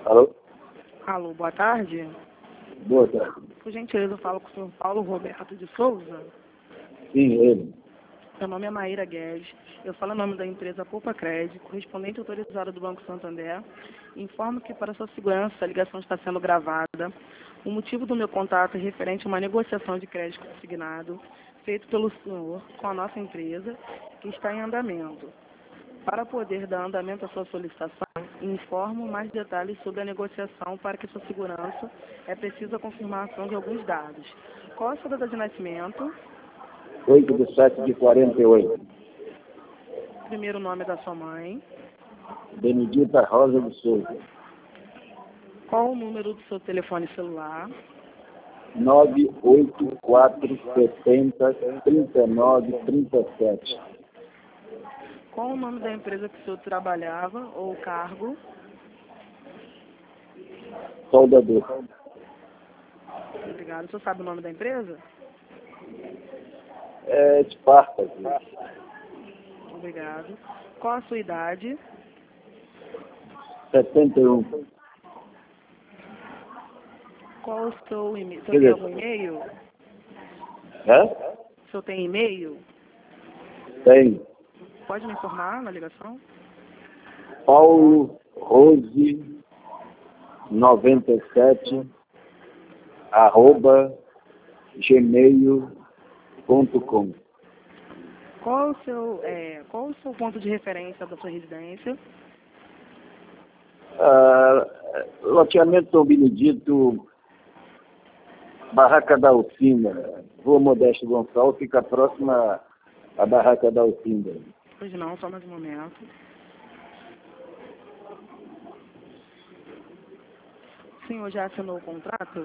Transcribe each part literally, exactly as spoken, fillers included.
Alô? Alô, boa tarde. Boa tarde. Por gentileza, eu falo com o senhor Paulo Roberto de Souza. Sim, ele. Meu nome é Maíra Guedes. Eu falo em nome da empresa Poupa Crédito, correspondente autorizada do Banco Santander. Informo que, para sua segurança, a ligação está sendo gravada. O motivo do meu contato é referente a uma negociação de crédito consignado feito pelo senhor com a nossa empresa, que está em andamento. Para poder dar andamento à sua solicitação, informo mais detalhes sobre a negociação. Para que sua segurança é preciso a confirmação de alguns dados. Qual é a sua data de nascimento? oito de sete de quarenta e oito. Primeiro nome da sua mãe. Benedita Rosa de Souza. Qual o número do seu telefone celular? nove oito quatro sete zero, três nove três sete. Qual o nome da empresa que o senhor trabalhava ou cargo? Soldador. Obrigado. O senhor sabe o nome da empresa? É Esparta. Obrigado. Qual a sua idade? setenta e um. Qual o seu e-mail? O senhor tem algum e-mail? É? O senhor tem e-mail? Tem. Pode me informar na ligação? Paulo Rose noventa e sete arroba gmail ponto com. Qual o seu, é, qual o seu ponto de referência da sua residência? Ah, loteamento São Benedito, Barraca da Alcina, Rua Modesto Gonçalves, fica próxima à Barraca da Alcina. Pois não, só mais um momento. O senhor já assinou o contrato?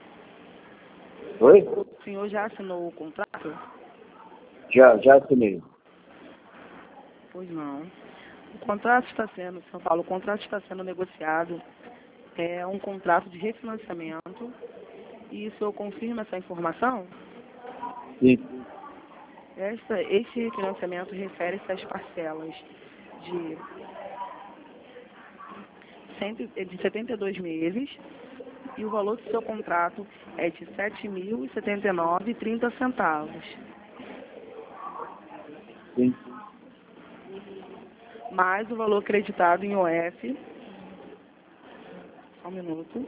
Oi? O senhor já assinou o contrato? Já, já assinei. Pois não. O contrato está sendo, São Paulo, o contrato está sendo negociado. É um contrato de refinanciamento. E o senhor confirma essa informação? Sim. Esta, este financiamento refere-se às parcelas de, cento, de setenta e dois meses e o valor do seu contrato é de sete mil e setenta e nove reais e trinta centavos. Sim. Mais o valor creditado em O F. Só um minuto.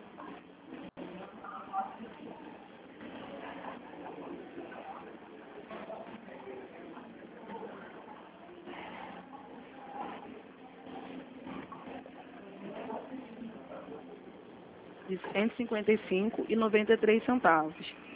De cento e cinquenta e cinco reais e noventa e três centavos.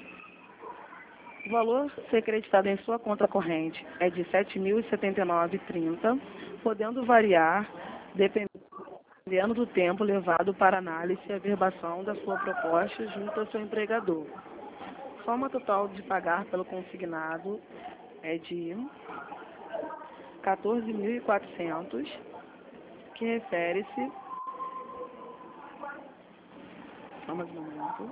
O valor a ser creditado em sua conta corrente é de sete mil e setenta e nove reais e trinta centavos, podendo variar dependendo do tempo levado para análise e averbação da sua proposta junto ao seu empregador. Soma total de pagar pelo consignado é de quatorze mil e quatrocentos, que refere-se... Só mais um momento.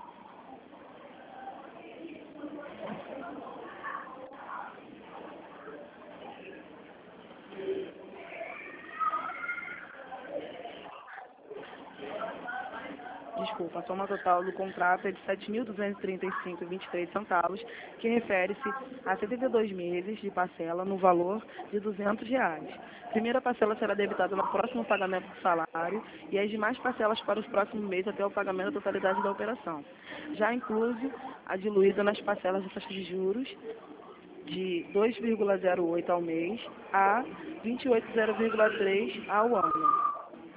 Desculpa, a soma total do contrato é de sete mil duzentos e trinta e cinco reais e vinte e três centavos, que refere-se a setenta e dois meses de parcela no valor de duzentos reais. A primeira parcela será debitada no próximo pagamento do salário e as demais parcelas para os próximos meses até o pagamento da totalidade da operação. Já inclui a diluída nas parcelas de taxa de juros de dois vírgula zero oito ao mês a vinte e oito vírgula três ao ano.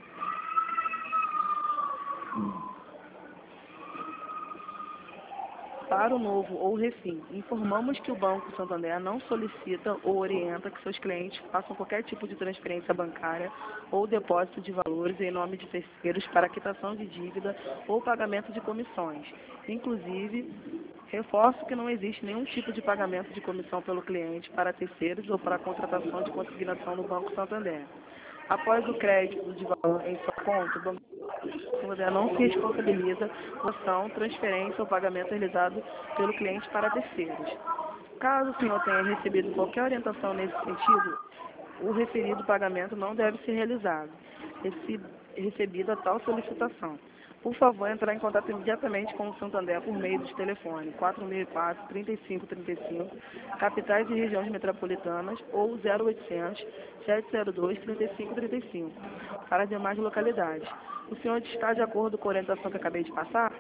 Para o novo ou refim, informamos que o Banco Santander não solicita ou orienta que seus clientes façam qualquer tipo de transferência bancária ou depósito de valores em nome de terceiros para quitação de dívida ou pagamento de comissões. Inclusive, reforço que não existe nenhum tipo de pagamento de comissão pelo cliente para terceiros ou para a contratação de consignação no Banco Santander. Após o crédito de valor em sua conta, o Banco Santander não se responsabiliza por ação, transferência ou pagamento realizado pelo cliente para terceiros. Caso o senhor tenha recebido qualquer orientação nesse sentido, o referido pagamento não deve ser realizado. Esse, recebida tal solicitação. Por favor, entrar em contato imediatamente com o Santander por meio do telefone quatro mil e quatro, trinta e cinco trinta e cinco, capitais e regiões metropolitanas, ou zero oitocentos, sete zero dois, trinta e cinco trinta e cinco, para as demais localidades. O senhor está de acordo com a orientação que acabei de passar?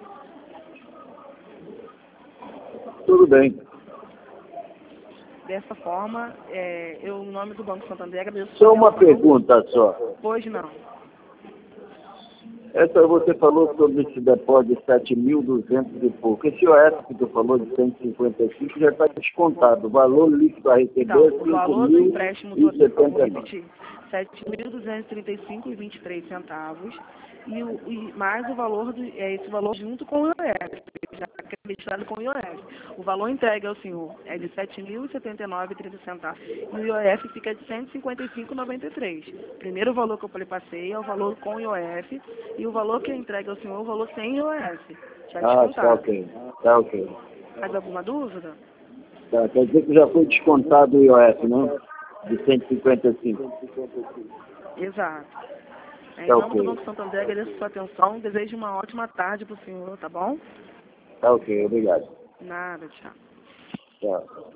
Tudo bem. Dessa forma, é, eu, em nome do Banco Santander, agradeço... Só uma pergunta só. Pois não. Essa você falou sobre esse depósito de sete mil e duzentos e pouco. Esse O S que tu falou de cento e cinquenta e cinco já está descontado. O valor líquido a receber Então, é o valor do empréstimo total, vou repetir, sete mil duzentos e trinta e cinco reais e vinte e três centavos, e, o, e mais o valor, do, é esse valor junto com o I O F, já acreditado com o I O F. O valor entregue ao senhor é de sete mil e setenta e nove reais e trinta centavos, e o I O F fica de cento e cinquenta e cinco reais e noventa e três centavos. Primeiro valor que eu lhe passei é o valor com o I O F, e o valor que eu entregue ao senhor é o valor sem I O F. Já Ah, descontado. tá ok. Tá ok. Mais alguma dúvida? Tá, quer dizer que já foi descontado o I O F, né? De cento e cinquenta e cinco. Exato. Em Tá nome ok. do Banco Santander, agradeço a sua atenção. Desejo uma ótima tarde para o senhor, tá bom? Tá ok, obrigado. Nada, tchau. Tchau.